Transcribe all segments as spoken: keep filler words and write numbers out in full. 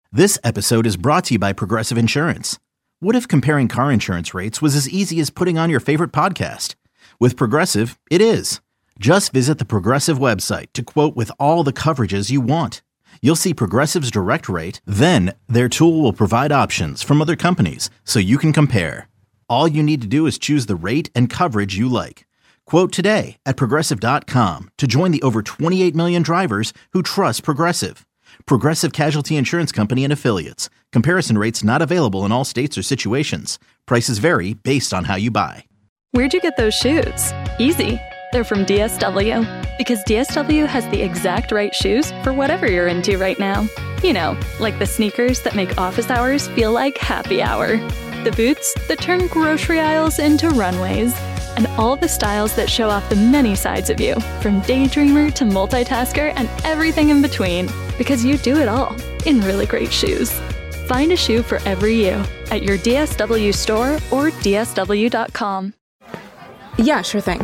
This episode is brought to you by Progressive Insurance. What if comparing car insurance rates was as easy as putting on your favorite podcast? With Progressive, it is. Just visit the Progressive website to quote with all the coverages you want. You'll see Progressive's direct rate, then their tool will provide options from other companies so you can compare. All you need to do is choose the rate and coverage you like. Quote today at progressive dot com to join the over twenty-eight million drivers who trust Progressive. Progressive Casualty Insurance Company and Affiliates. Comparison rates not available in all states or situations. Prices vary based on how you buy. Where'd you get those shoes? Easy. They're from D S W. Because D S W has the exact right shoes for whatever you're into right now. You know, like the sneakers that make office hours feel like happy hour. The boots that turn grocery aisles into runways. And all the styles that show off the many sides of you, from daydreamer to multitasker and everything in between. Because you do it all in really great shoes. Find a shoe for every you at your D S W store or D S W dot com. Yeah, sure thing.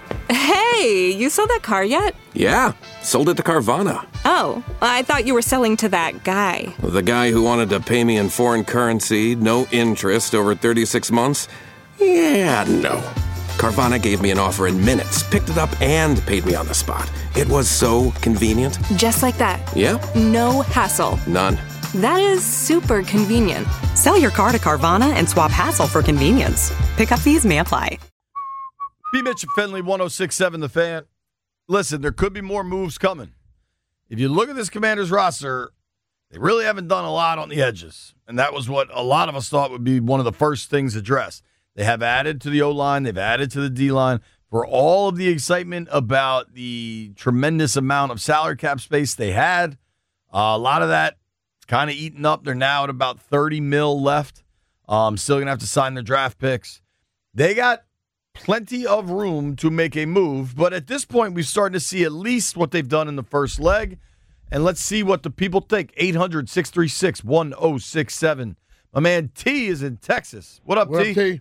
Hey, you sold that car yet? Yeah, sold it to Carvana. Oh, I thought you were selling to that guy. The guy who wanted to pay me in foreign currency, no interest, over thirty-six months? Yeah, no. Carvana gave me an offer in minutes, picked it up, and paid me on the spot. It was so convenient. Just like that. Yeah? No hassle. None. That is super convenient. Sell your car to Carvana and swap hassle for convenience. Pickup fees may apply. B. Mitch and Finley, one oh six point seven The Fan. Listen, there could be more moves coming. If you look at this Commanders roster, they really haven't done a lot on the edges. And that was what a lot of us thought would be one of the first things addressed. They have added to the O-line. They've added to the D-line. For all of the excitement about the tremendous amount of salary cap space they had, uh, a lot of that is kind of eaten up. They're now at about thirty mil left. Um, still going to have to sign their draft picks. They got plenty of room to make a move, but at this point, we're starting to see at least what they've done in the first leg, and let's see what the people think. eight hundred, six three six, one oh six seven. My man T is in Texas. What up, what T? Up, T?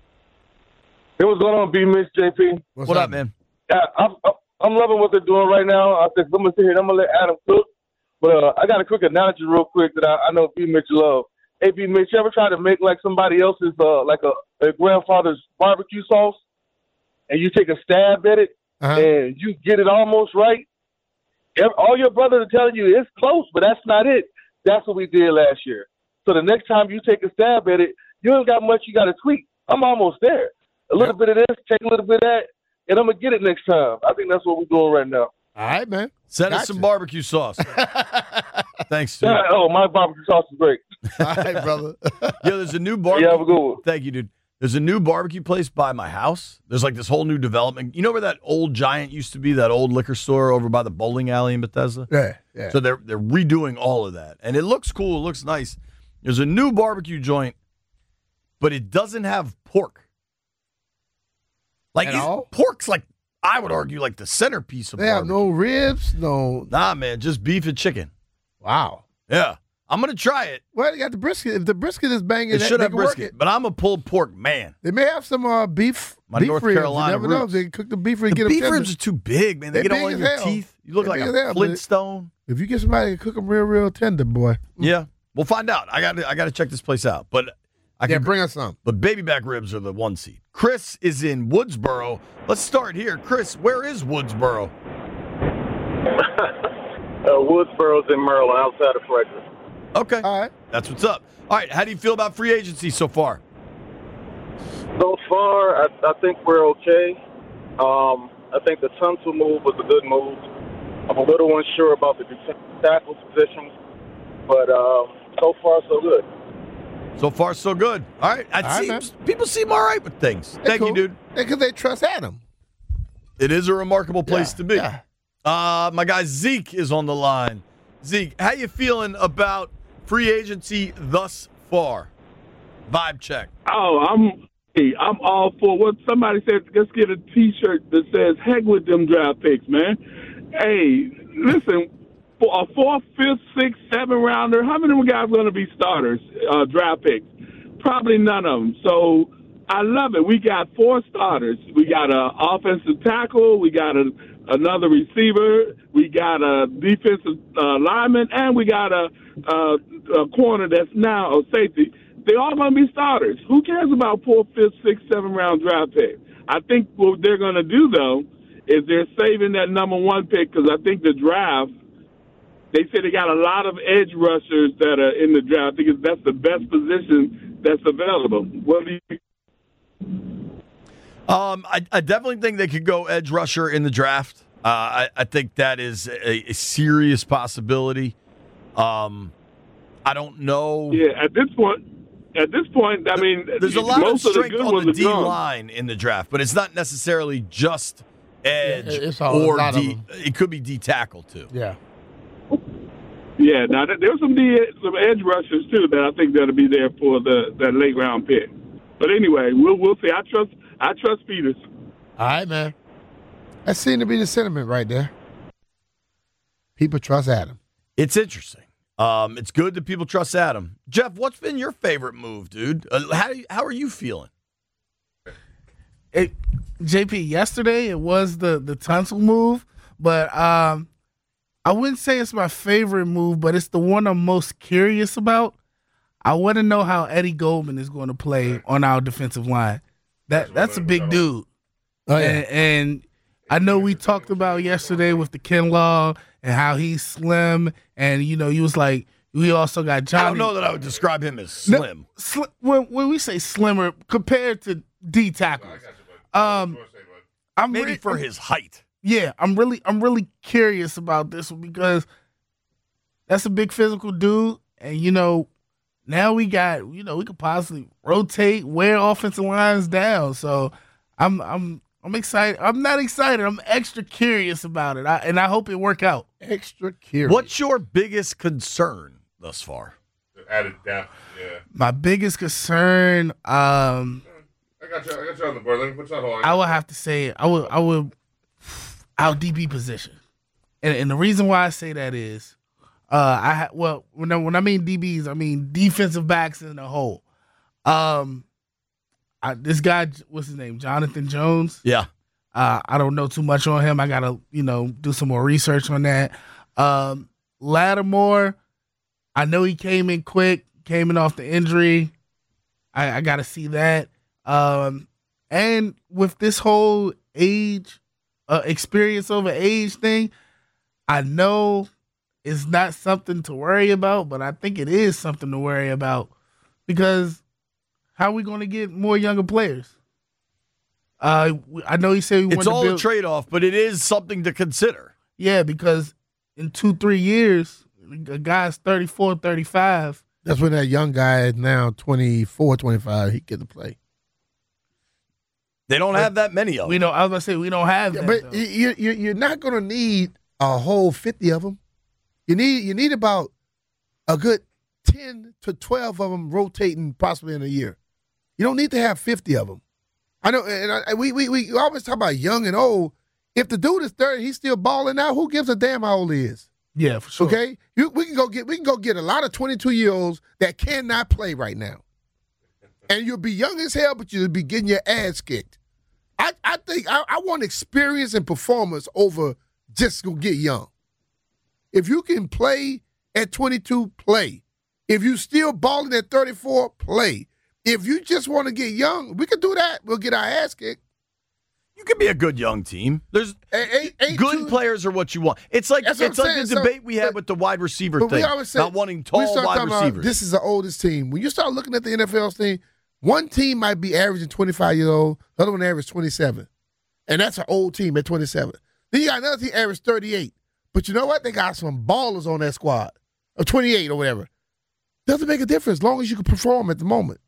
Hey, what's going on, B. Mitch, J P? What's what up, man? Yeah, I'm, I'm loving what they're doing right now. I think I'm going to sit here and I'm going to let Adam cook, but uh, I got a quick analogy real quick that I, I know B. Mitch love. Hey, B. Mitch, you ever try to make like somebody else's, uh, like a, a grandfather's barbecue sauce, and you take a stab at it, uh-huh. and you get it almost right? All your brothers are telling you it's close, but that's not it. That's what we did last year. So the next time you take a stab at it, you ain't got much you got to tweak. I'm almost there. A little yep. bit of this, take a little bit of that, and I'm going to get it next time. I think that's what we're doing right now. All right, man. Send gotcha. us some barbecue sauce. Thanks, dude. Yeah, oh, my barbecue sauce is great. All right, brother. Yeah, there's a new barbecue. Yeah, have a good one. Thank you, dude. There's a new barbecue place by my house. There's like this whole new development. You know where that old Giant used to be, that old liquor store over by the bowling alley in Bethesda? Yeah, yeah. So they're they're redoing all of that. And it looks cool. It looks nice. There's a new barbecue joint, but it doesn't have pork. Like, pork's like, I would argue, like the centerpiece of They barbecue. have no ribs, no. Nah, man, just beef and chicken. Wow. Yeah. I'm going to try it. Well, you got the brisket. If the brisket is banging, It that, should they have can work brisket, it. but I'm a pulled pork man. They may have some uh, beef, My beef North ribs. Carolina You never know if ribs. they can cook the beef ribs. The get beef them ribs are too big, man. They, They get all big in as your hell. teeth. You look They like big a as hell, but Flintstone. If you get somebody to cook them real, real tender, boy. Yeah. We'll find out. I got to I got to check this place out. But I Yeah, can bring us some. But baby back ribs are the one seed. Chris is in Woodsboro. Let's start here. Chris, where is Woodsboro? uh, Woodsboro's in Maryland, outside of Frederick. Okay. All right. That's what's up. All right. How do you feel about free agency so far? So far, I, I think we're okay. Um, I think the Tunsil move was a good move. I'm a little unsure about the defensive tackle position, but uh, so far, so good. So far, so good. All right. It All right, seems, people seem all right with things. They're Thank cool. you, dude. Because they trust Adam. It is a remarkable place Yeah, to be. yeah. Uh, my guy Zeke is on the line. Zeke, how you feeling about free agency thus far? Vibe check. Oh, I'm hey, I'm all for what somebody said. Let's get a T-shirt that says "Heck with them draft picks, man." Hey, listen, for a fourth, fifth, sixth, seventh rounder, how many of them guys are going to be starters, uh, draft picks? Probably none of them. So I love it. We got four starters. We got an offensive tackle. We got a another receiver. We got a defensive uh, lineman, and we got a, a, a corner that's now a safety. They're all going to be starters. Who cares about four, fifth, sixth, seven round draft picks? I think what they're going to do, though, is they're saving that number one pick because I think the draft, they say they got a lot of edge rushers that are in the draft. I think that's the best position that's available. What do you Um, I, I definitely think they could go edge rusher in the draft. Uh, I, I think that is a, a serious possibility. Um, I don't know. Yeah, at this point, at this point, I mean, there's a lot most of strength of the good on ones the are D gone. line in the draft, but it's not necessarily just edge Yeah, it's all- a or lot of D. them. It could be D tackle too. Yeah. Yeah, now there- there's some D, some edge rushers too that I think that'll be there for the that late round pick. But anyway, we'll we'll see. I trust I trust Peters. All right, man. That seemed to be the sentiment right there. People trust Adam. It's interesting. Um, it's good that people trust Adam. Jeff, what's been your favorite move, dude? Uh, how do you, how are you feeling? It, J P, yesterday it was the the Tunsil move, but um, I wouldn't say it's my favorite move, but it's the one I'm most curious about. I want to know how Eddie Goldman is going to play on our defensive line. That that's a big dude. Oh, yeah. and, and I know we talked about yesterday with the Kinlaw and how he's slim, and you know, he was like, we also got Johnny. I don't know that I would describe him as slim. No, sli- when, when we say slimmer compared to D tackles, um, I'm Maybe re- for his height. Yeah, I'm really, I'm really curious about this one because that's a big physical dude, and you know, now we got, you know, we could possibly rotate, wear offensive lines down. So I'm, I'm, I'm excited. I'm not excited. I'm extra curious about it, I, and I hope it work out. Extra curious. What's your biggest concern thus far? Added depth, yeah. My biggest concern, um, I got you. I got you on the board. Let me put you on hold. I would have to say, I would, I would, our D B position, and and the reason why I say that is, uh, I ha- well, when I, when I mean D Bs, I mean defensive backs in the whole. Um, I, this guy, what's his name, Jonathan Jones. Yeah. Uh, I don't know too much on him. I gotta, you know, do some more research on that. Um, Lattimore, I know he came in quick, came in off the injury. I, I gotta see that. Um, and with this whole age, uh, experience over age thing, I know it's not something to worry about, but I think it is something to worry about because how are we going to get more younger players? Uh, I know he said we It's want all to build, a trade-off, but it is something to consider. Yeah, because in two, three years, a guy's thirty-four, thirty-five. That's when that young guy is now twenty-four, twenty-five. He get to play. They don't have that many of them. We don't. I was gonna say we don't have Yeah, that. but though. you, you, you're not going to need a whole fifty of them. You need you need about a good ten to twelve of them rotating possibly in a year. You don't need to have fifty of them. I know, and I, we, we we always talk about young and old. If the dude is thirty, he's still balling out. Who gives a damn how old he is? Yeah, for sure. Okay, you, we can go get we can go get a lot of twenty-two year olds that cannot play right now, and you'll be young as hell, but you'll be getting your ass kicked. I, I think I, I want experience and performance over just go get young. If you can play at twenty-two, play. If you still balling at thirty-four, play. If you just want to get young, we can do that. We'll get our ass kicked. You can be a good young team. There's Ain't- ain't good too- players are what you want. It's like That's it's what like I'm the saying. So, debate we had but- with the wide receiver But thing, we always say not wanting we tall start wide talking about, receivers. this is the oldest team. When you start looking at the N F L's team, one team might be averaging twenty-five years old, the other one average twenty-seven. And that's an old team at twenty-seven. Then you got another team average thirty-eight. But you know what? They got some ballers on that squad, or twenty-eight or whatever. Doesn't make a difference as long as you can perform at the moment.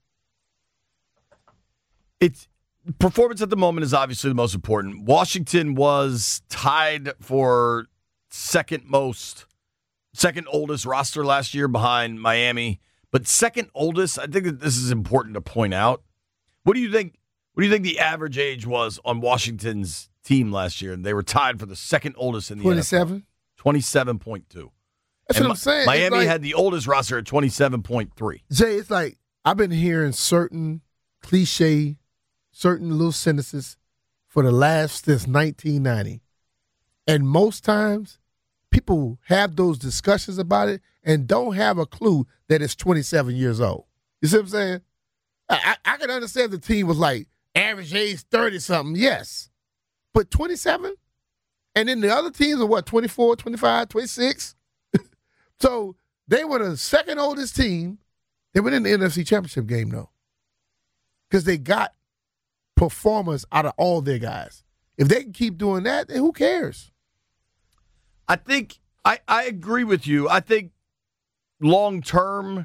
It's performance at the moment is obviously the most important. Washington was tied for second most, second oldest roster last year behind Miami, but second oldest. I think that this is important to point out. What do you think? What do you think the average age was on Washington's team last year? They were tied for the second oldest in the twenty-seven? N F L. twenty-seven point two. That's And what I'm saying. It's Miami like- had the oldest roster at twenty-seven point three. Jay, it's like I've been hearing certain cliche, certain little sentences for the last since nineteen ninety. And most times, people have those discussions about it and don't have a clue that it's twenty-seven years old. You see what I'm saying? I, I, I can understand the team was like average age thirty-something, yes. But twenty-seven? And then the other teams are what, twenty-four, twenty-five, twenty-six? So they were the second oldest team. They were in the N F C Championship game, though, because they got performers out of all their guys. If they can keep doing that, then who cares? I think I, I agree with you. I think long term,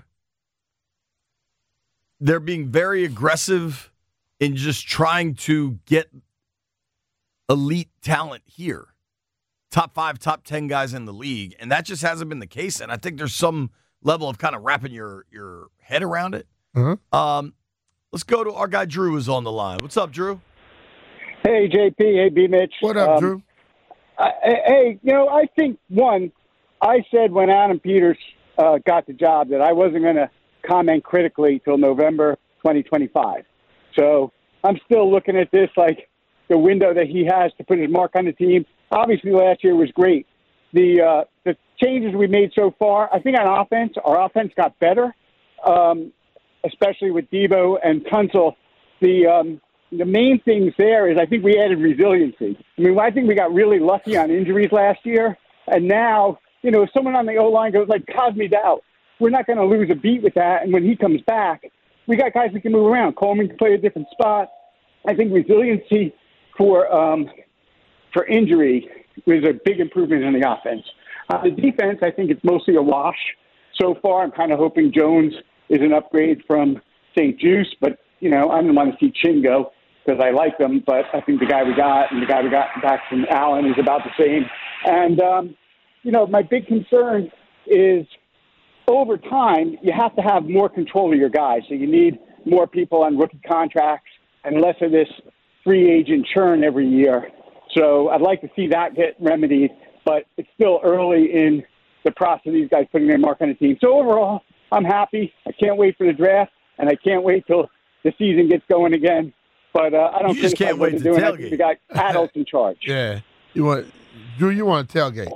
they're being very aggressive in just trying to get elite talent here. Top five, top ten guys in the league. And that just hasn't been the case. And I think there's some level of kind of wrapping your, your head around it. Uh-huh. Um, let's go to our guy Drew who's on the line. What's up, Drew? Hey, J P. Hey, B. Mitch. What up, um, Drew? I, hey, you know, I think, one, I said when Adam Peters uh, got the job that I wasn't going to comment critically till November twenty twenty-five. So I'm still looking at this like the window that he has to put his mark on the team. Obviously, last year was great. The uh, the changes we made so far, I think on offense, our offense got better, um, especially with Deebo and Tunsil. The um, the main things there is I think we added resiliency. I mean, I think we got really lucky on injuries last year, and now, you know, if someone on the O-line goes like Cosme Dow, we're not going to lose a beat with that, and when he comes back, we got guys who can move around. Coleman can play a different spot. I think resiliency for um, for injury was a big improvement in the offense. On the defense, I think it's mostly a wash so far. I'm kind of hoping Jones is an upgrade from Saint Juice, but, you know, I don't want to see Chingo because I like them, but I think the guy we got and the guy we got back from Allen is about the same. And, um, you know, my big concern is over time, you have to have more control of your guys. So you need more people on rookie contracts and less of this free agent churn every year. So I'd like to see that get remedied, but it's still early in the process of these guys putting their mark on the team. So overall, I'm happy. I can't wait for the draft, and I can't wait till the season gets going again. But uh, I don't you just can't wait to doing. tailgate. We got adults in charge. Yeah. You want Drew, you want to tailgate.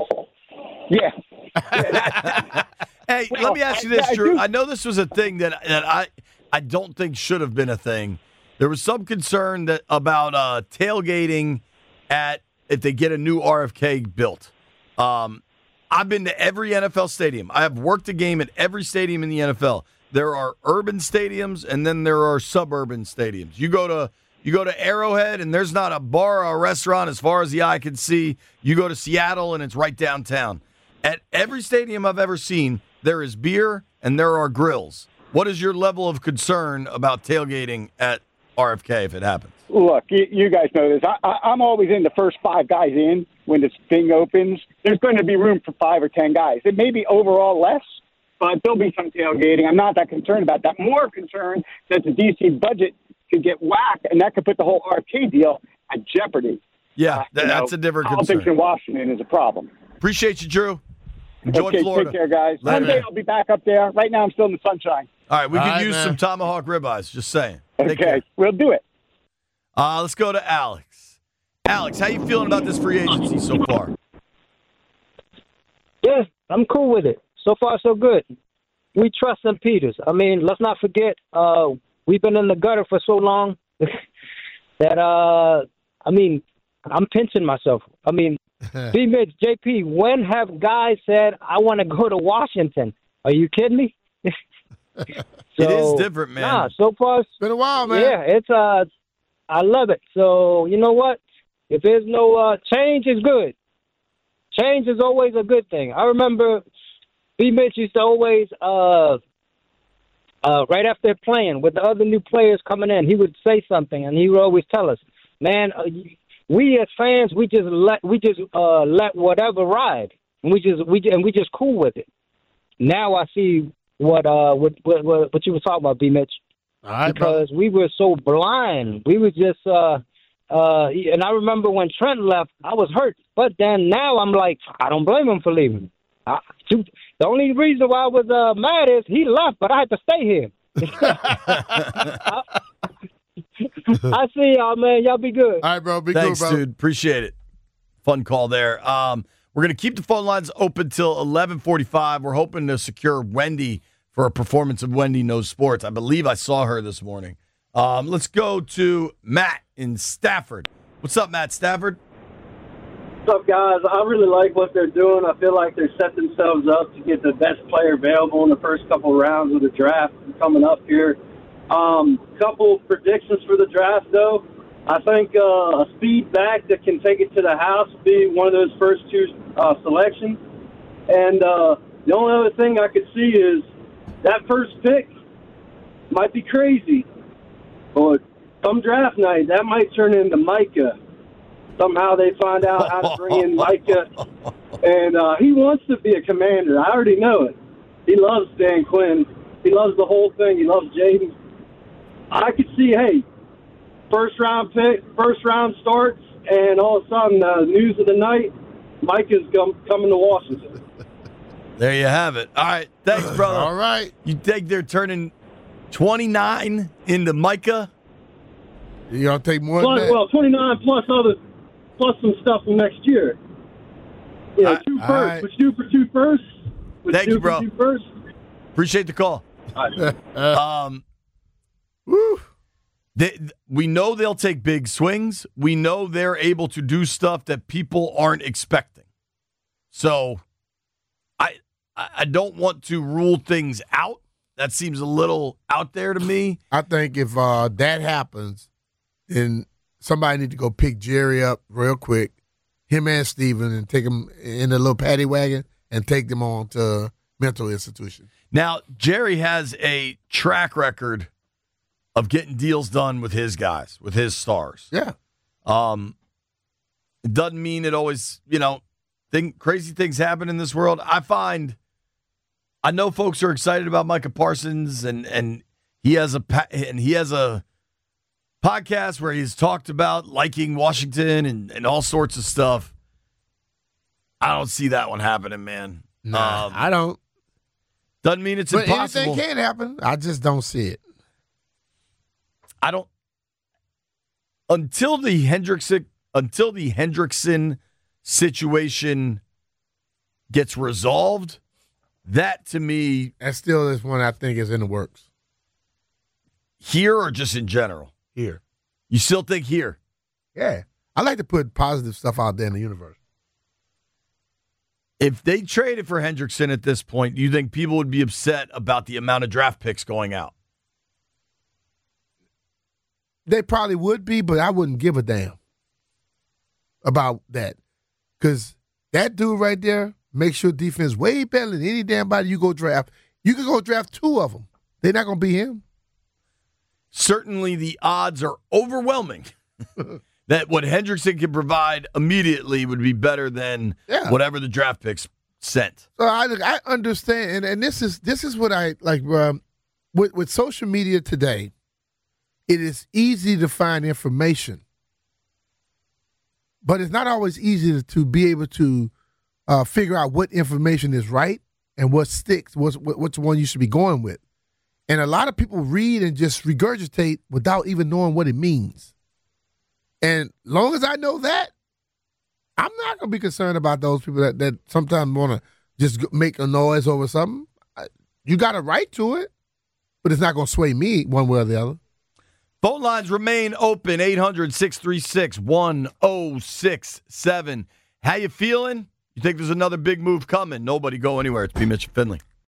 Yeah. Hey, Well, let me ask you this, I- I Drew. do- I know this was a thing that that I I don't think should have been a thing. There was some concern that about uh, tailgating at if they get a new R F K built. Um, I've been to every N F L stadium. I have worked a game at every stadium in the N F L. There are urban stadiums and then there are suburban stadiums. You go to you go to Arrowhead and there's not a bar or a restaurant as far as the eye can see. You go to Seattle and it's right downtown. At every stadium I've ever seen, there is beer and there are grills. What is your level of concern about tailgating at R F K if it happens? Look, you, you guys know this. I, I, I'm always in the first five guys in when this thing opens. There's going to be room for five or ten guys. It may be overall less, but there'll be some tailgating. I'm not that concerned about that. More concerned that the D C budget could get whacked, and that could put the whole R F K deal at jeopardy. Yeah, Uh, that, you that's know, a different politics concern. in Washington is a problem. Appreciate you, Drew. Enjoy okay, Florida. take care, guys. Later, One day man. I'll be back up there. Right now I'm still in the sunshine. All right, we All could right, use man. some tomahawk ribeyes. Just saying. Take Okay, care. we'll do it. Uh, let's go to Alex. Alex, how you feeling about this free agency so far? Yeah, I'm cool with it. So far, so good. We trust in Peters. I mean, let's not forget, uh, we've been in the gutter for so long that, uh, I mean, I'm pinching myself. I mean, B. Mitch, J P, when have guys said, I want to go to Washington? Are you kidding me? So, It is different, man. Nah, so far, It's been a while, man. yeah, it's, uh, I love it. So, you know what? If there's no uh, change, is good. Change is always a good thing. I remember B. Mitch used to always, uh, uh, right after playing with the other new players coming in, he would say something, and he would always tell us, "Man, uh, we as fans, we just let we just uh, let whatever ride, and we just we and we just cool with it." Now I see what uh what what, what you were talking about, B. Mitch, All right, because we were so blind. We were just. Uh, Uh, and I remember when Trent left, I was hurt. But then now I'm like, I don't blame him for leaving. I, to, the only reason why I was uh, mad is he left, but I had to stay here. I, I see y'all, man. Y'all be good. All right, bro. Be Thanks, cool, bro. dude. Appreciate it. fun call there. Um, we're going to keep the phone lines open till eleven forty-five. We're hoping to secure Wendy for a performance of Wendy Knows Sports. I believe I saw her this morning. Um, let's go to Matt in Stafford. What's up, Matt Stafford? What's up, guys? I really like what they're doing. I feel like they're setting themselves up to get the best player available in the first couple rounds of the draft coming up here. Um, couple predictions for the draft, though. I think uh, a speed back that can take it to the house will be one of those first two uh, selections. And uh, the only other thing I could see is that first pick might be crazy. But some draft night, that might turn into Micah. Somehow they find out how to bring in Micah. And uh, he wants to be a commander. I already know it. He loves Dan Quinn. He loves the whole thing. He loves Jaden. I could see, hey, first round pick, first round starts, and all of a sudden, uh, news of the night, Micah's come, coming to Washington. There you have it. All right. Thanks, brother. All right. You think they're turning twenty-nine into Micah? You gonna take more Plus, than that? well, twenty-nine plus other, plus some stuff from next year. You know, two all firsts. right. Would you do for two firsts? Would Thank do you, bro. For two firsts? Appreciate the call. um, they, we know they'll take big swings. We know they're able to do stuff that people aren't expecting. So I I don't want to rule things out. That seems a little out there to me. I think if uh, that happens, then somebody need to go pick Jerry up real quick, him and Steven, and take him in a little paddy wagon and take them on to mental institution. Now, Jerry has a track record of getting deals done with his guys, with his stars. Yeah. Um, it doesn't mean it always, you know, thing, crazy things happen in this world. I find, I know folks are excited about Micah Parsons, and and he has a and he has a podcast where he's talked about liking Washington and, and all sorts of stuff. I don't see that one happening, man. Nah, um, I don't. Doesn't mean it's but impossible. Anything can happen. I just don't see it. I don't until the Hendrickson until the Hendrickson situation gets resolved. That to me, that still is one I think is in the works. Here or just in general? Here. You still think here? Yeah. I like to put positive stuff out there in the universe. If they traded for Hendrickson at this point, do you think people would be upset about the amount of draft picks going out? They probably would be, but I wouldn't give a damn about that. Because that dude right there makes your defense way better than any damn body you go draft. You could go draft two of them. They're not going to be him. Certainly the odds are overwhelming that what Hendrickson can provide immediately would be better than yeah. whatever the draft picks sent. So I, I understand, and, and this is this is what I like um, with with social media today. It is easy to find information, but it's not always easy to, to be able to uh, figure out what information is right and what sticks, what's what's the one you should be going with. And a lot of people read and just regurgitate without even knowing what it means. And long as I know that, I'm not going to be concerned about those people that, that sometimes want to just make a noise over something. You got a right to it, but it's not going to sway me one way or the other. Phone lines remain open, eight hundred, six three six, one oh six seven. How you feeling? You think there's another big move coming? Nobody go anywhere. It's B. Mitch Finley.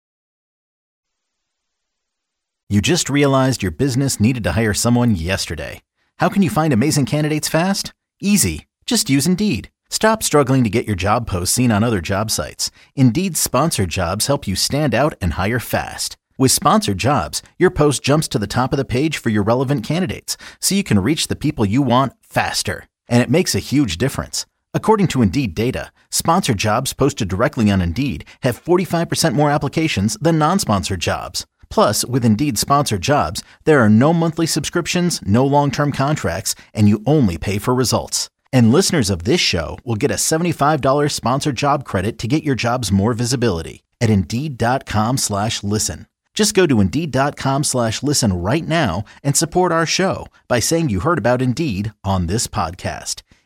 You just realized your business needed to hire someone yesterday. How can you find amazing candidates fast? Easy. Just use Indeed. Stop struggling to get your job posts seen on other job sites. Indeed's sponsored jobs help you stand out and hire fast. With sponsored jobs, your post jumps to the top of the page for your relevant candidates, so you can reach the people you want faster. And it makes a huge difference. According to Indeed data, sponsored jobs posted directly on Indeed have forty-five percent more applications than non-sponsored jobs. Plus, with Indeed sponsored jobs, there are no monthly subscriptions, no long-term contracts, and you only pay for results. And listeners of this show will get a seventy-five dollars sponsored job credit to get your jobs more visibility at Indeed.com slash listen. Just go to Indeed.com slash listen right now and support our show by saying you heard about Indeed on this podcast.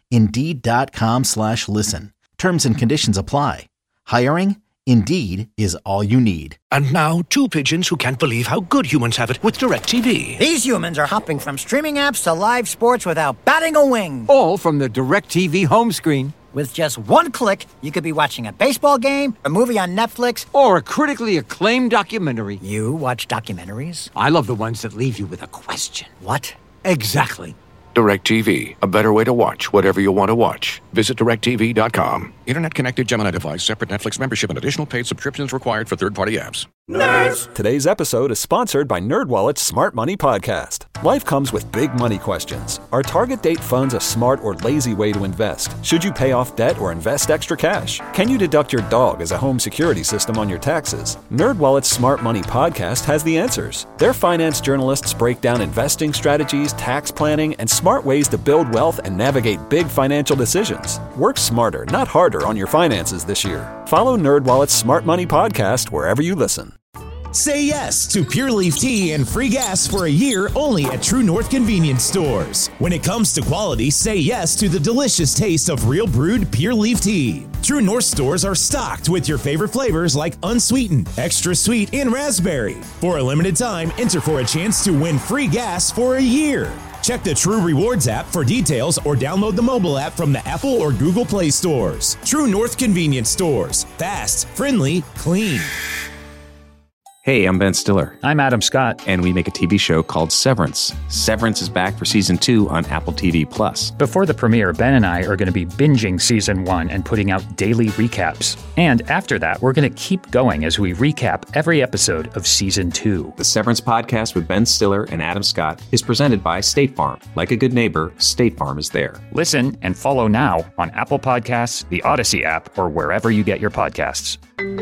Indeed.com slash listen. Terms and conditions apply. Hiring? Indeed is all you need. And now, two pigeons who can't believe how good humans have it with DirecTV. These humans are hopping from streaming apps to live sports without batting a wing. All from the DirecTV home screen. With just one click, you could be watching a baseball game, a movie on Netflix, or a critically acclaimed documentary. You watch documentaries? I love the ones that leave you with a question. What? Exactly. DirecTV, a better way to watch whatever you want to watch. Visit direct T V dot com. Internet-connected Gemini device, separate Netflix membership, and additional paid subscriptions required for third-party apps. Nerds! Today's episode is sponsored by NerdWallet's Smart Money Podcast. Life comes with big money questions. Are target date funds a smart or lazy way to invest? Should you pay off debt or invest extra cash? Can you deduct your dog as a home security system on your taxes? NerdWallet's Smart Money Podcast has the answers. Their finance journalists break down investing strategies, tax planning, and smart ways to build wealth and navigate big financial decisions. Work smarter, not harder on your finances this year. Follow NerdWallet's Smart Money Podcast wherever you listen. Say yes to Pure Leaf Tea and free gas for a year only at True North Convenience Stores. When it comes to quality, say yes to the delicious taste of real brewed Pure Leaf Tea. True North stores are stocked with your favorite flavors like unsweetened, extra sweet, and raspberry. For a limited time, enter for a chance to win free gas for a year. Check the True Rewards app for details or download the mobile app from the Apple or Google Play stores. True North Convenience Stores. Fast, friendly, clean. Hey, I'm Ben Stiller. I'm Adam Scott. And we make a T V show called Severance. Severance is back for season two on Apple T V Plus. Before the premiere, Ben and I are going to be binging season one and putting out daily recaps. And after that, we're going to keep going as we recap every episode of season two. The Severance podcast with Ben Stiller and Adam Scott is presented by State Farm. Like a good neighbor, State Farm is there. Listen and follow now on Apple Podcasts, the Odyssey app, or wherever you get your podcasts.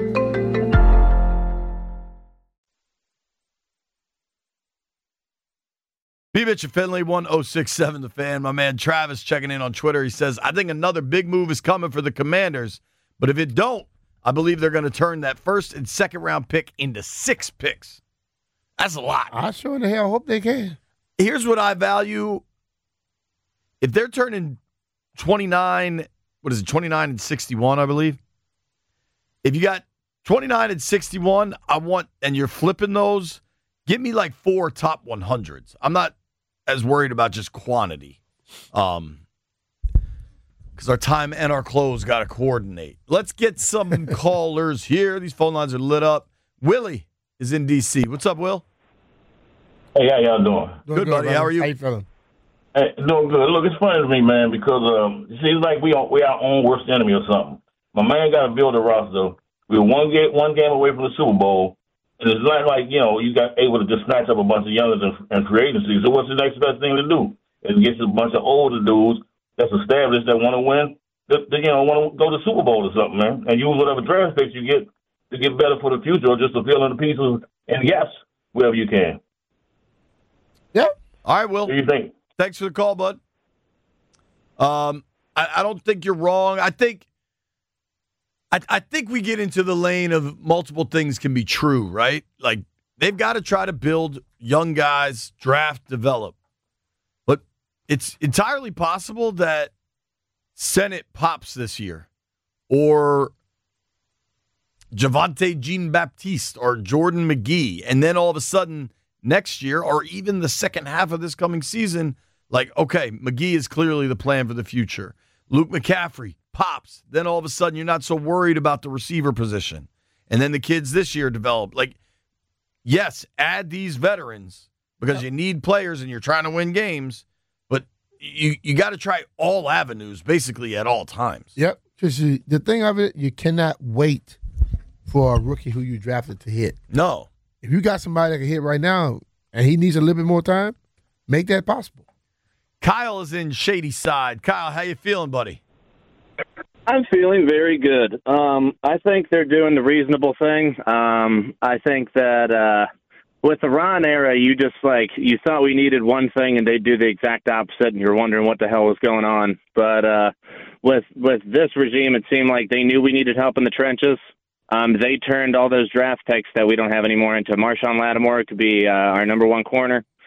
B. Mitch and Finley, one oh six point seven The Fan. My man Travis checking in on Twitter. He says, I think another big move is coming for the Commanders, but if it don't, I believe they're going to turn that first and second round pick into six picks. That's a lot. I sure in the hell hope they can. Here's what I value. If they're turning twenty-nine, what is it, twenty-nine and sixty-one, I believe. If you got twenty-nine and sixty-one, I want, and you're flipping those, give me like four top one hundreds. I'm not as worried about just quantity. Um, because our time and our clothes got to coordinate. Let's get some callers here. These phone lines are lit up. Willie is in D C. What's up, Will? Hey, how y'all doing? Good, good buddy. How are you? How you feeling? Hey, doing good. Look, it's funny to me, man, because um, it seems like we are we our own worst enemy or something. My man got to build a roster. We were one game one game away from the Super Bowl. And it's not like, you know, you got able to just snatch up a bunch of youngers in, in free agency. So what's the next best thing to do? Is get a bunch of older dudes that's established that want to win, that, that, you know, want to go to the Super Bowl or something, man, and use whatever draft picks you get to get better for the future or just to fill in the pieces and gaps wherever you can. Yeah. All right, Will. What do you think? Thanks for the call, bud. Um, I, I don't think you're wrong. I think I, I think we get into the lane of multiple things can be true, right? Like, they've got to try to build young guys, draft, develop. But it's entirely possible that Senate pops this year, or Javonte Jean-Baptiste, or Jordan McGee, and then all of a sudden next year, or even the second half of this coming season, like, okay, McGee is clearly the plan for the future. Luke McCaffrey pops. Then all of a sudden you're not so worried about the receiver position. And then the kids this year develop. Like, yes, add these veterans because you need players and you're trying to win games, but you, you got to try all avenues basically at all times. Yep. Because the thing of it, you cannot wait for a rookie who you drafted to hit. No. If you got somebody that can hit right now and he needs a little bit more time, make that possible. Kyle is in Shady Side. Kyle, how you feeling, buddy? I'm feeling very good. Um, I think they're doing the reasonable thing. Um, I think that uh, with the Ron era, you just like you thought we needed one thing, and they do the exact opposite, and you're wondering what the hell was going on. But uh, with with this regime, it seemed like they knew we needed help in the trenches. Um, they turned all those draft picks that we don't have anymore into Marshawn Lattimore to be uh, our number one corner.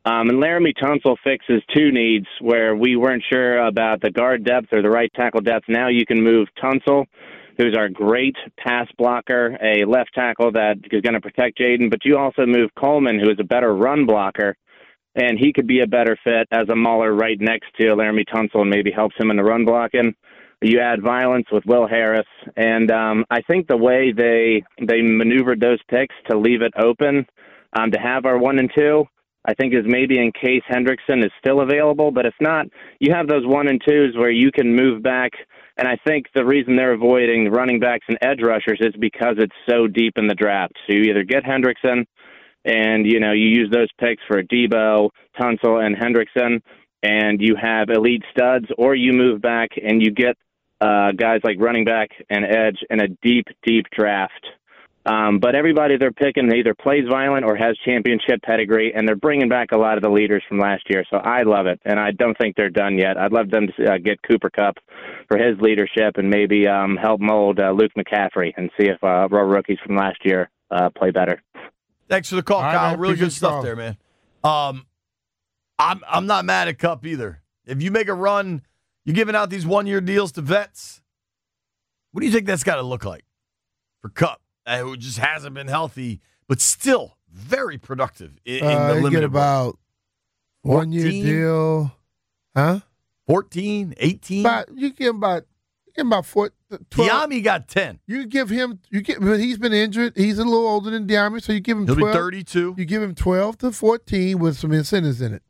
Um, and Laramie Tunsil fixes two needs where we weren't sure about the guard depth or the right tackle depth. Now you can move Tunsil, who's our great pass blocker, a left tackle that is going to protect Jaden, but you also move Coleman, who is a better run blocker, and he could be a better fit as a mauler right next to Laramie Tunsil and maybe helps him in the run blocking. You add violence with Will Harris, and um, I think the way they they maneuvered those picks to leave it open um, to have our one and two, I think is maybe in case Hendrickson is still available, but if not, you have those one and twos where you can move back. And I think the reason they're avoiding running backs and edge rushers is because it's so deep in the draft. So you either get Hendrickson and, you know, you use those picks for Debo, Tunsil, and Hendrickson, and you have elite studs, or you move back and you get uh, guys like running back and edge in a deep, deep draft. Um, but everybody they're picking either plays violent or has championship pedigree, and they're bringing back a lot of the leaders from last year. So I love it, and I don't think they're done yet. I'd love them to uh, get Cooper Kupp for his leadership and maybe um, help mold uh, Luke McCaffrey and see if uh, our rookies from last year uh, play better. Thanks for the call, All right, Kyle. man. Really Appreciate good stuff the call. there, man. Um, I'm I'm not mad at Kupp either. If you make a run, you're giving out these one-year deals to vets. What do you think that's got to look like for Kupp, uh, who just hasn't been healthy, but still very productive in, in Uh, the you limited get about one year fourteen? deal, huh? fourteen, eighteen? About you give him about you give him about four, twelve. Diami got ten. You give him you get, but he's been injured. He's a little older than Diami, so you give him He'll twelve. be thirty-two. You give him twelve to fourteen with some incentives in it.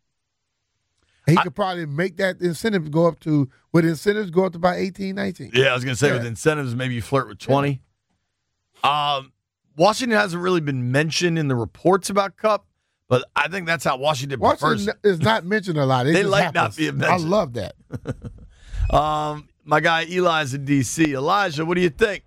He I- could probably make that incentive go up to, with incentives go up to about eighteen, nineteen. Yeah, I was going to say Yeah. with incentives, maybe you flirt with twenty. Um, Washington hasn't really been mentioned in the reports about Kupp, but I think that's how Washington prefers Washington it. is not mentioned a lot. It They just like happens. not being I mentioned. love that. Um, my guy Eli's in D C. Elijah, what do you think?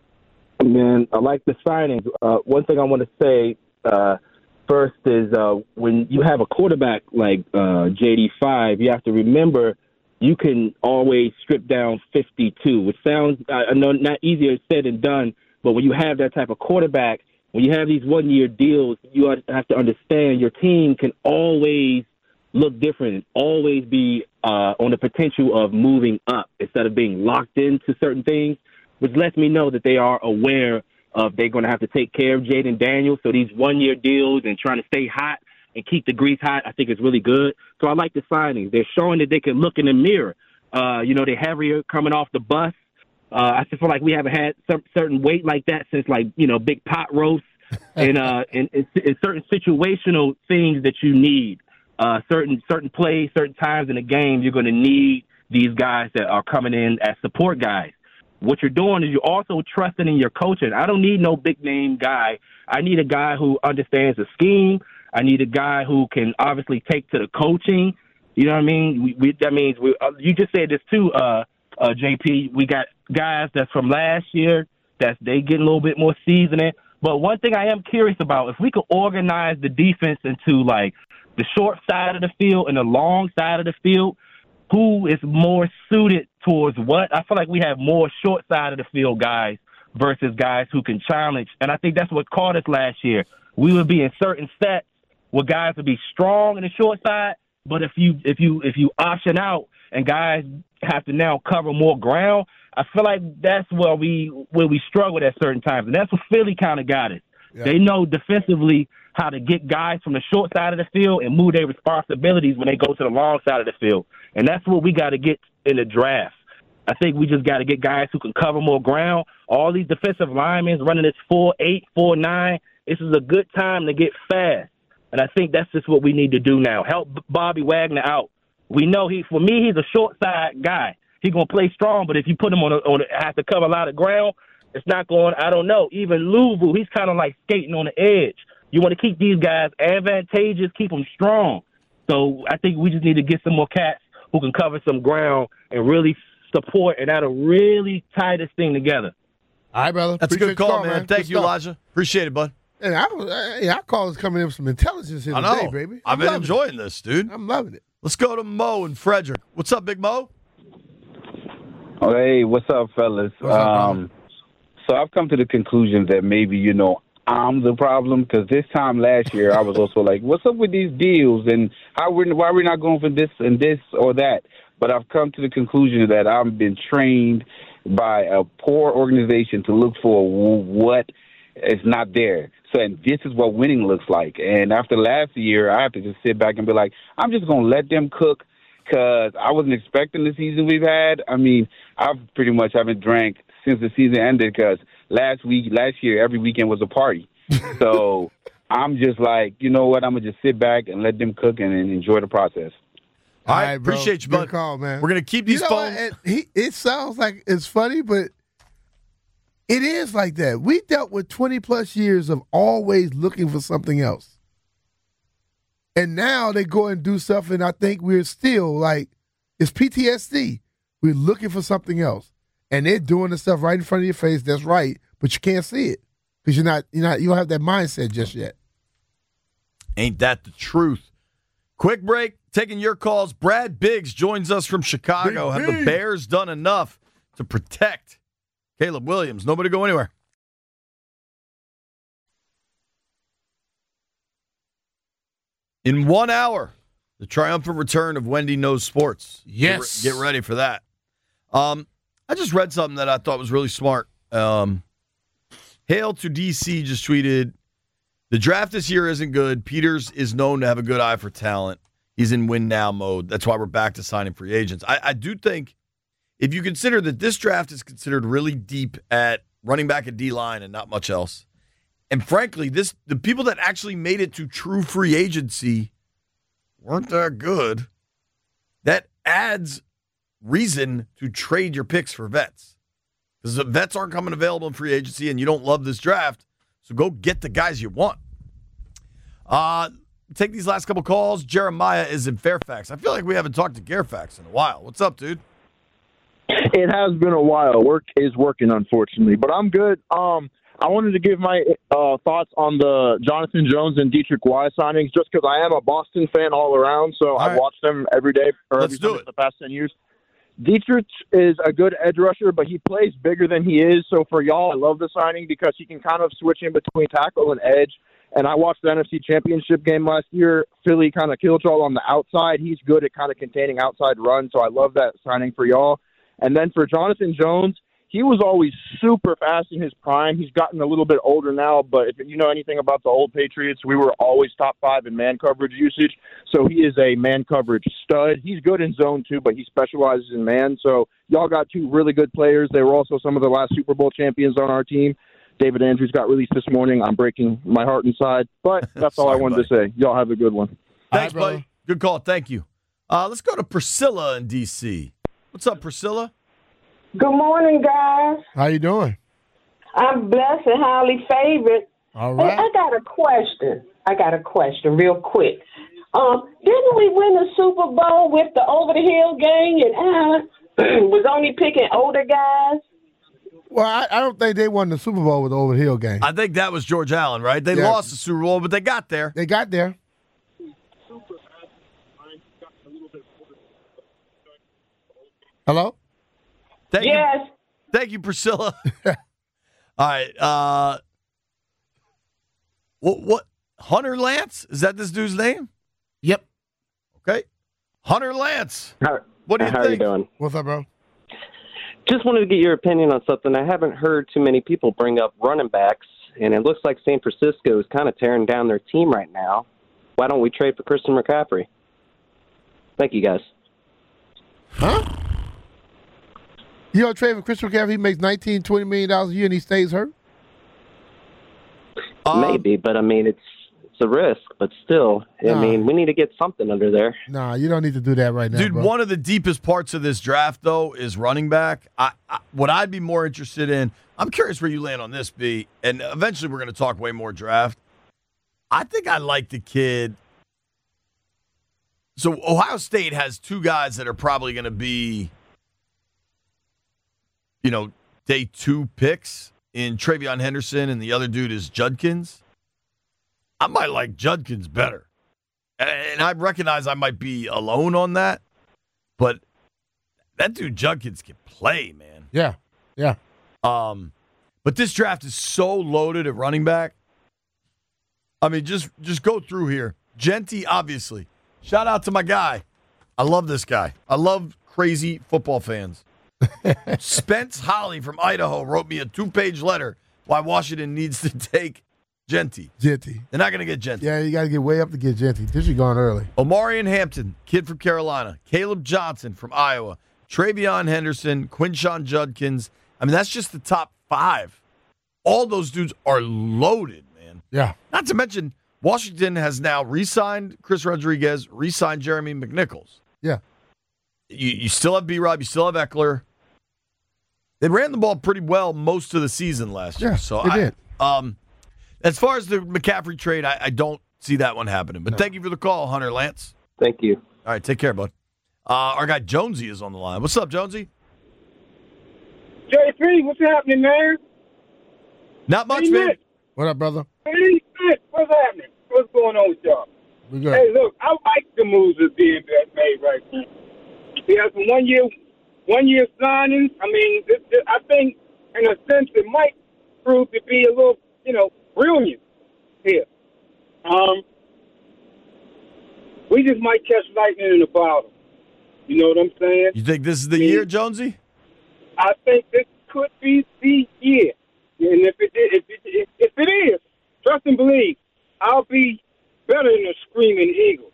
Man, I like the signings. Uh, one thing I want to say uh, first is uh, when you have a quarterback like uh, J D five, you have to remember you can always strip down fifty-two, which sounds I know not easier said than done, but when you have that type of quarterback, when you have these one-year deals, you have to understand your team can always look different, always be uh, on the potential of moving up instead of being locked into certain things, which lets me know that they are aware of they're going to have to take care of Jaden Daniels. So these one-year deals and trying to stay hot and keep the grease hot, I think is really good. So I like the signings. They're showing that they can look in the mirror. Uh, you know, they're heavier coming off the bus. Uh, I just feel like we haven't had some certain weight like that since, like, you know, big pot roasts and, uh, and, and, and certain situational things that you need. Uh, certain certain plays, certain times in the game, you're going to need these guys that are coming in as support guys. What you're doing is you're also trusting in your coaching. I don't need no big-name guy. I need a guy who understands the scheme. I need a guy who can obviously take to the coaching. You know what I mean? We, we, that means we, uh, you just said this too, uh, uh, J P. We got guys that's from last year that they get a little bit more seasoning. But one thing I am curious about, if we could organize the defense into like the short side of the field and the long side of the field, who is more suited towards what? I feel like we have more short side of the field guys versus guys who can challenge. And I think that's what caught us last year. We would be in certain sets where guys would be strong in the short side, but if you if you if you option out and guys have to now cover more ground, I feel like that's where we where we struggle at certain times. And that's what Philly kind of got it. Yeah. They know defensively how to get guys from the short side of the field and move their responsibilities when they go to the long side of the field. And that's what we got to get in the draft. I think we just got to get guys who can cover more ground. All these defensive linemen running this four eight, four nine, this is a good time to get fast. And I think that's just what we need to do now. Help Bobby Wagner out. We know he, for me, he's a short side guy. He's going to play strong, but if you put him on a, on a, have to cover a lot of ground, it's not going, I don't know. Even Louvu, he's kind of like skating on the edge. You want to keep these guys advantageous, keep them strong. So I think we just need to get some more cats who can cover some ground and really support, and that'll really tie this thing together. All right, brother. That's Appreciate a good call, your man. man. Thank Good you, stuff. Elijah. Appreciate it, bud. And I was, hey, our call is coming in with some intelligence here I know. today, baby. I've I'm been loving enjoying it. this, dude. I'm loving it. Let's go to Mo and Frederick. What's up, Big Mo? Oh, hey, what's up, fellas? What's up, um, so I've come to the conclusion that maybe, you know, I'm the problem? Because this time last year, I was also like, what's up with these deals and how we're, why we're not going for this and this or that? But I've come to the conclusion that I've been trained by a poor organization to look for what is not there. So, and this is what winning looks like. And after last year, I have to just sit back and be like, I'm just going to let them cook because I wasn't expecting the season we've had. I mean, I've pretty much haven't drank since the season ended because last week, last year, every weekend was a party. So I'm just like, you know what? I'm going to just sit back and let them cook and, and enjoy the process. All right, bro. Appreciate you, bud. Good call, man. We're going to keep these you know phones. What? He, it sounds like it's funny, but it is like that. We dealt with twenty-plus years of always looking for something else. And now they go and do stuff, and I think we're still like, it's P T S D. We're looking for something else. And they're doing the stuff right in front of your face that's right, but you can't see it because you're not, you're not, you don't have that mindset just yet. Ain't that the truth? Quick break, taking your calls. Brad Biggs joins us from Chicago. Big, Have big. the Bears done enough to protect Caleb Williams? Nobody go anywhere. In one hour, the triumphant return of Wendy Knows Sports. Yes. Get, re- get ready for that. Um, I just read something that I thought was really smart. Um, Hail to D C just tweeted, the draft this year isn't good. Peters is known to have a good eye for talent. He's in win now mode. That's why we're back to signing free agents. I, I do think if you consider that this draft is considered really deep at running back and D-line and not much else, and frankly, this the people that actually made it to true free agency weren't that good, that adds reason to trade your picks for vets. Because the vets aren't coming available in free agency and you don't love this draft, so go get the guys you want. Uh, take these last couple calls. Jeremiah is in Fairfax. I feel like we haven't talked to Fairfax in a while. What's up, dude? It has been a while. Work is working, unfortunately, but I'm good. Um, I wanted to give my uh, thoughts on the Jonathan Jones and Dietrich Wise signings, just because I am a Boston fan all around, so I've watched them every day or every Sunday for the past ten years. Dietrich is a good edge rusher, but he plays bigger than he is. So for y'all, I love the signing because he can kind of switch in between tackle and edge. And I watched the N F C Championship game last year. Philly kind of killed y'all on the outside. He's good at kind of containing outside runs, so I love that signing for y'all. And then for Jonathan Jones, he was always super fast in his prime. He's gotten a little bit older now, but if you know anything about the old Patriots, we were always top five in man coverage usage. So he is a man coverage stud. He's good in zone too, but he specializes in man. So y'all got two really good players. They were also some of the last Super Bowl champions on our team. David Andrews got released this morning. I'm breaking my heart inside, but that's all I wanted buddy. to say. Y'all have a good one. Thanks, right, buddy. Good call. Thank you. Uh, let's go to Priscilla in D C. What's up, Priscilla? Good morning, guys. How you doing? I'm blessed and highly favored. All right. Hey, I got a question. I got a question real quick. Um, didn't we win the Super Bowl with the Over the Hill gang and Allen was only picking older guys? Well, I, I don't think they won the Super Bowl with the Over the Hill gang. I think that was George Allen, right? They Yeah. lost the Super Bowl, but they got there. They got there. Hello? Thank yes. You. Thank you, Priscilla. All right. Uh, what, what? Hunter Lance? Is that this dude's name? Yep. Okay. Hunter Lance. How, what do you how think? are you doing? What's up, bro? Just wanted to get your opinion on something. I haven't heard too many people bring up running backs, and it looks like San Francisco is kind of tearing down their team right now. Why don't we trade for Christian McCaffrey? Thank you, guys. Huh? You don't trade for Christian McCaffrey, he makes nineteen, twenty million dollars a year and he stays hurt? Um, Maybe, but I mean, it's it's a risk, but still, I Nah. mean, we need to get something under there. Nah, you don't need to do that right now, Dude, bro. one of the deepest parts of this draft, though, is running back. I, I, what I'd be more interested in, I'm curious where you land on this, B, and eventually we're going to talk way more draft. I think I like the kid. So Ohio State has two guys that are probably going to be, you know, day two picks in Travion Henderson, and the other dude is Judkins. I might like Judkins better. And I recognize I might be alone on that, but that dude Judkins can play, man. Yeah, yeah. Um, but this draft is so loaded at running back. I mean, just just go through here. Genty, obviously. Shout out to my guy. I love this guy. I love crazy football fans. Spence Holly from Idaho wrote me a two-page letter why Washington needs to take Genty. Genty. They're not going to get Genty. Yeah, you got to get way up to get Genty. This is gone early. Omarion Hampton, kid from Carolina. Caleb Johnson from Iowa. Travion Henderson, Quinshon Judkins. I mean, that's just the top five. All those dudes are loaded, man. Yeah. Not to mention, Washington has now re-signed Chris Rodriguez, re-signed Jeremy McNichols. Yeah. You, you still have B-Rob. You still have Eckler. They ran the ball pretty well most of the season last year. Yeah, so they I, did. Um, as far as the McCaffrey trade, I, I don't see that one happening. But No. thank you for the call, Hunter Lance. Thank you. All right, take care, bud. Uh, our guy Jonesy is on the line. What's up, Jonesy? J P, what's happening, man? Not much, Hey, man. Nick. What up, brother? Hey, Nick, what's happening? What's going on with y'all? We good. Hey, look, I like the moves that's being made right now. He has some one-year, one-year signings. I mean, this, this, I think, in a sense, it might prove to be a little, you know, brilliant here. Um, we just might catch lightning in the bottle. You know what I'm saying? You think this is the year, Jonesy? I think this could be the year. And if it, if it, if, if it is, trust and believe, I'll be better than a screaming eagle.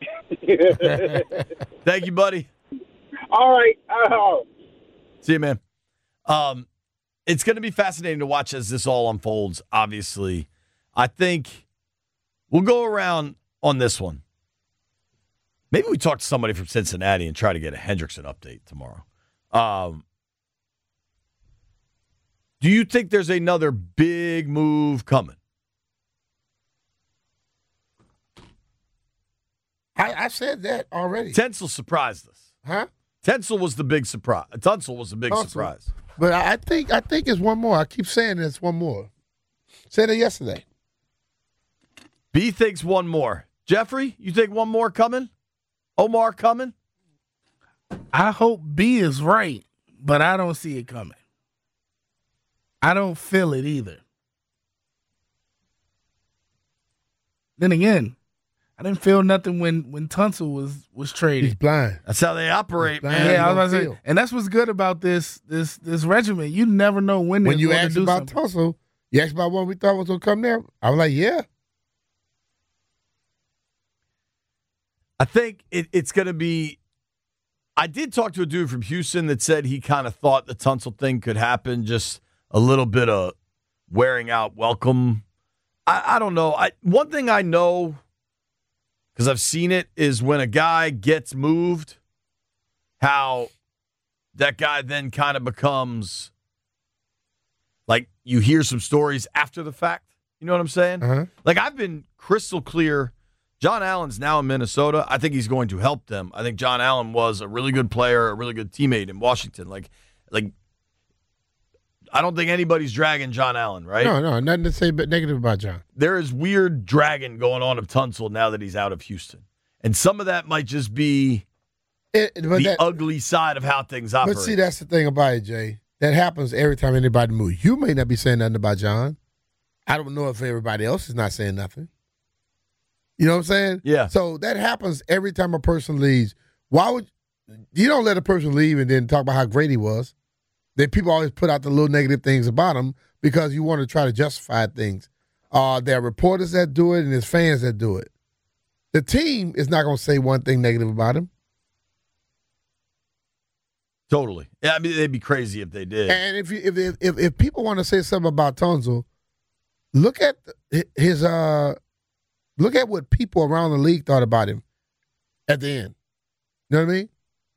Thank you, buddy. All right. Uh, See you, man. Um, it's going to be fascinating to watch as this all unfolds, obviously. I think we'll go around on this one. Maybe we talk to somebody from Cincinnati and try to get a Hendrickson update tomorrow. Um, do you think there's another big move coming? I, I said that already. Tencel surprised us. Huh? Tencel was the big surprise. Tunsil was the big Tunsil. surprise. But I I think I think it's one more. I keep saying it's one more. Said it yesterday. B thinks one more. Jeffrey, you think one more coming? Omar coming? I hope B is right, but I don't see it coming. I don't feel it either. Then again, I didn't feel nothing when when Tunsil was was traded. He's blind. That's how they operate, man. Yeah, I was about to feel. say, and that's what's good about this this this regiment. You never know when they're When you going asked to do about something. Tunsil, you asked about what we thought was going to come there. I was like, yeah. I think it, it's going to be – I did talk to a dude from Houston that said he kind of thought the Tunsil thing could happen, just a little bit of wearing out welcome. I, I don't know. I One thing I know, because I've seen it, is when a guy gets moved, how that guy then kind of becomes – like you hear some stories after the fact. You know what I'm saying? Uh-huh. Like I've been crystal clear – John Allen's now in Minnesota. I think he's going to help them. I think John Allen was a really good player, a really good teammate in Washington. Like, like I don't think anybody's dragging John Allen, right? No, no, nothing to say but negative about John. There is weird dragging going on of Tunsil now that he's out of Houston. And some of that might just be It, but the that, ugly side of how things operate. But see, that's the thing about it, Jay. That happens every time anybody moves. You may not be saying nothing about John. I don't know if everybody else is not saying nothing. You know what I'm saying? Yeah. So that happens every time a person leaves. Why would you don't let a person leave and then talk about how great he was? Then people always put out the little negative things about him because you want to try to justify things. Uh, there are reporters that do it and there's fans that do it. The team is not going to say one thing negative about him. Totally. Yeah, I mean, they'd be crazy if they did. And if you, if if if, if people want to say something about Tunsil, look at his uh. Look at what people around the league thought about him at the end. You know what I mean?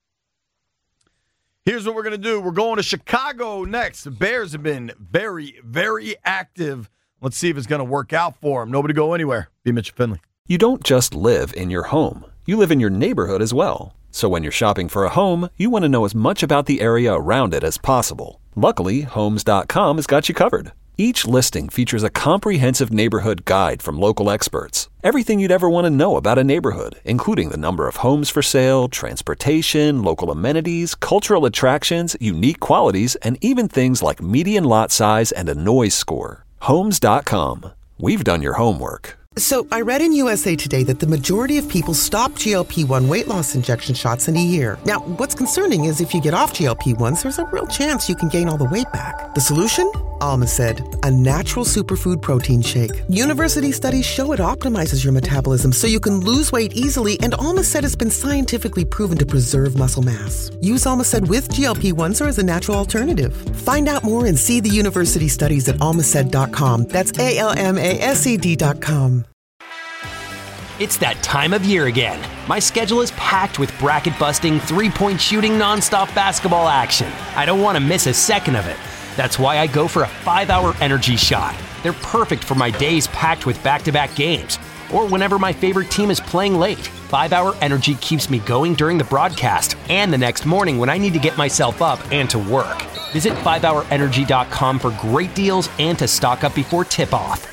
Here's what we're going to do. We're going to Chicago next. The Bears have been very, very active. Let's see if it's going to work out for them. Nobody go anywhere. Be Mitch Finley. You don't just live in your home. You live in your neighborhood as well. So when you're shopping for a home, you want to know as much about the area around it as possible. Luckily, Homes dot com has got you covered. Each listing features a comprehensive neighborhood guide from local experts. Everything you'd ever want to know about a neighborhood, including the number of homes for sale, transportation, local amenities, cultural attractions, unique qualities, and even things like median lot size and a noise score. Homes dot com. We've done your homework. So I read in U S A Today that the majority of people stop G L P one weight loss injection shots in a year. Now, what's concerning is if you get off G L P ones, there's a real chance you can gain all the weight back. The solution? Almacid, a natural superfood protein shake. University studies show it optimizes your metabolism so you can lose weight easily, and Almacid has been scientifically proven to preserve muscle mass. Use Almacid with G L P ones or as a natural alternative. Find out more and see the university studies at almacid dot com. That's A L M A S E D dot com. It's that time of year again. My schedule is packed with bracket-busting, three-point shooting, nonstop basketball action. I don't want to miss a second of it. That's why I go for a five-hour energy shot. They're perfect for my days packed with back-to-back games, or whenever my favorite team is playing late. five-hour energy keeps me going during the broadcast and the next morning when I need to get myself up and to work. Visit five hour energy dot com for great deals and to stock up before tip-off.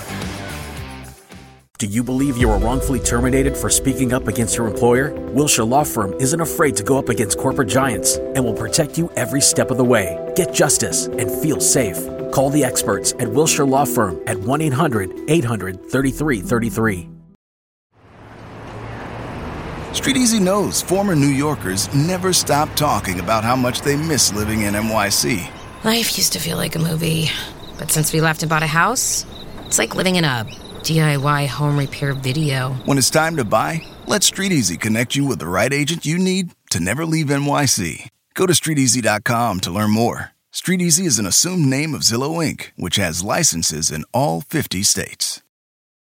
Do you believe you were wrongfully terminated for speaking up against your employer? Wilshire Law Firm isn't afraid to go up against corporate giants and will protect you every step of the way. Get justice and feel safe. Call the experts at Wilshire Law Firm at one eight hundred eight hundred thirty-three thirty-three. Street Easy knows former New Yorkers never stop talking about how much they miss living in N Y C. Life used to feel like a movie, but since we left and bought a house, it's like living in a D I Y home repair video. When it's time to buy, let Street Easy connect you with the right agent you need to never leave N Y C. Go to street easy dot com to learn more. Street Easy is an assumed name of Zillow Incorporated, which has licenses in all fifty states.